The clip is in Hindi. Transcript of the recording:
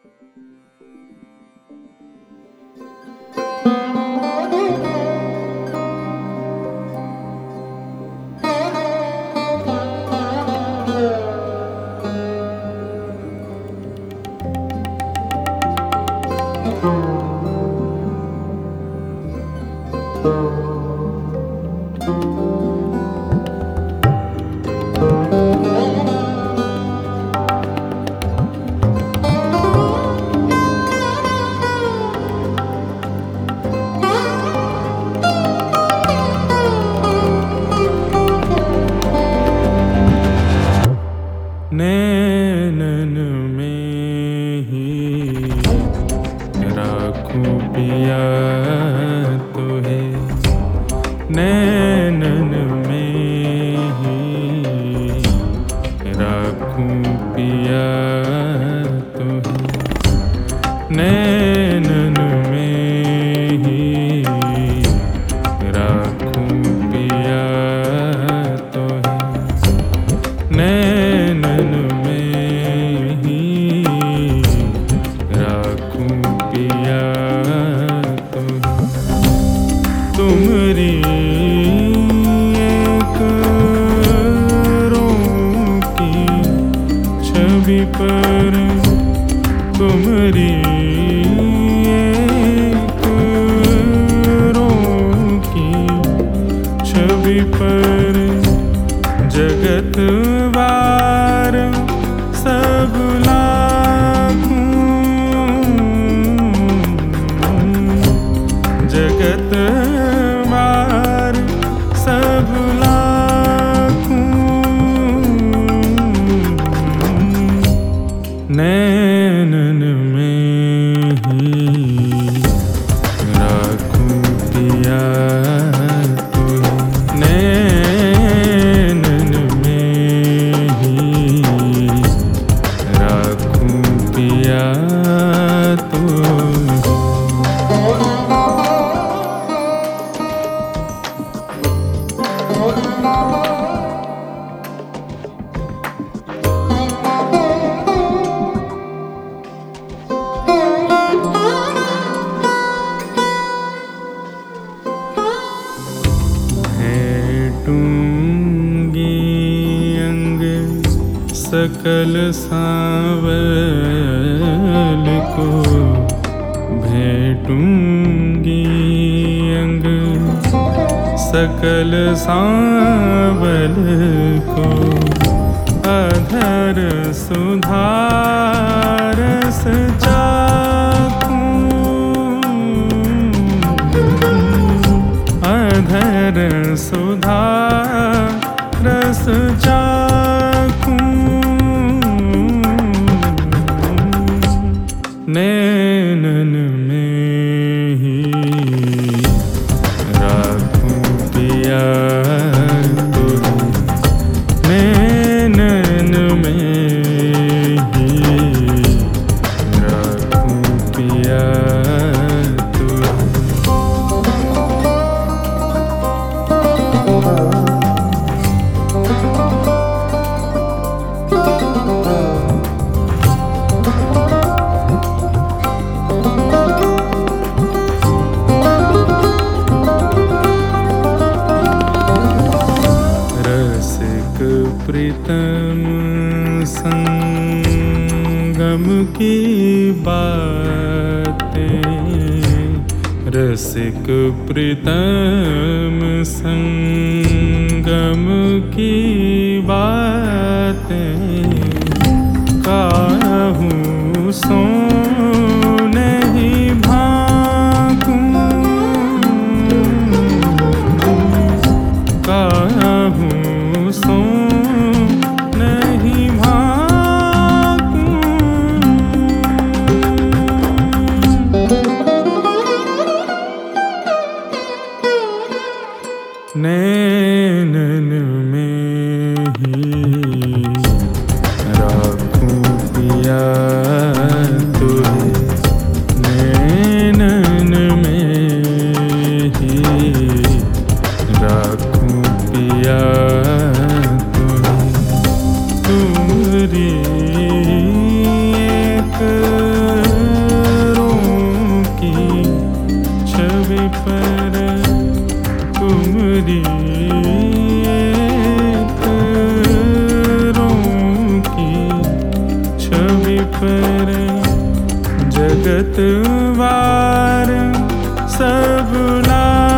नैनन में ही राखूं पिया तुहे, नैनन में ही राखूं पिया तुहे, नैनन में ही राखूं पिया तुहे, नैनन में ही राखूं पिया तुहे। तुमरी एक रों की छवि पर, तुमरी एक रों की छवि पर जगत वार सब लाखूं, जगत वार सब लाखूं, नैनन में ही राखूं पिया तुहे, नैनन में ही राखूं पिया तुहे। भेटूंगी अंग सकल सांवल को, भेटूंगी अंग सकल सांवल को, अधर सुधारस चाखूं, अधर सुधा रस चाखूं, नैनन में ही राखूं पिया तुहे, नैनन में ही राखूं पिया तुहे। रसिक प्रीतम संगम की बातें, रसिक प्रीतम संगम की बातें, काहूँ सो नहीं भाकूं, काहूँ सो नहीं भाकूं, नैनन में ही राखूं पिया तुहे, नैनन में ही राखूं पिया तुहे। तुमरी एक विपर जगत वार सब लाग